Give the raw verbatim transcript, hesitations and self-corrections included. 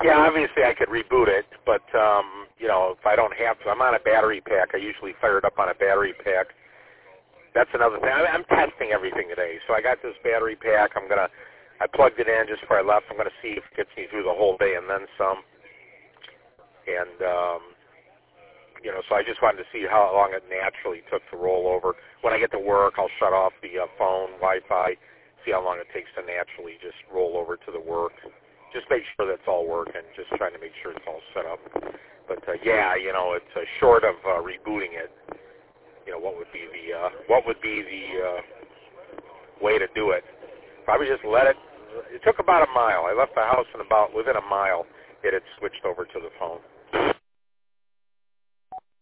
Yeah, obviously I could reboot it, but, um, you know, if I don't have to, I'm on a battery pack. I usually fire it up on a battery pack. That's another thing. I, I'm testing everything today. So I got this battery pack. I'm going to, I plugged it in just before I left. I'm going to see if it gets me through the whole day and then some. And, um, you know, so I just wanted to see how long it naturally took to roll over. When I get to work, I'll shut off the uh, phone, Wi-Fi, see how long it takes to naturally just roll over to the work. Just make sure that's all working, just trying to make sure it's all set up. But, uh, yeah, you know, it's uh, short of uh, rebooting it. You know, what would be the, uh, what would be the uh, way to do it? Probably just let it, it took about a mile. I left the house and about within a mile it had switched over to the phone.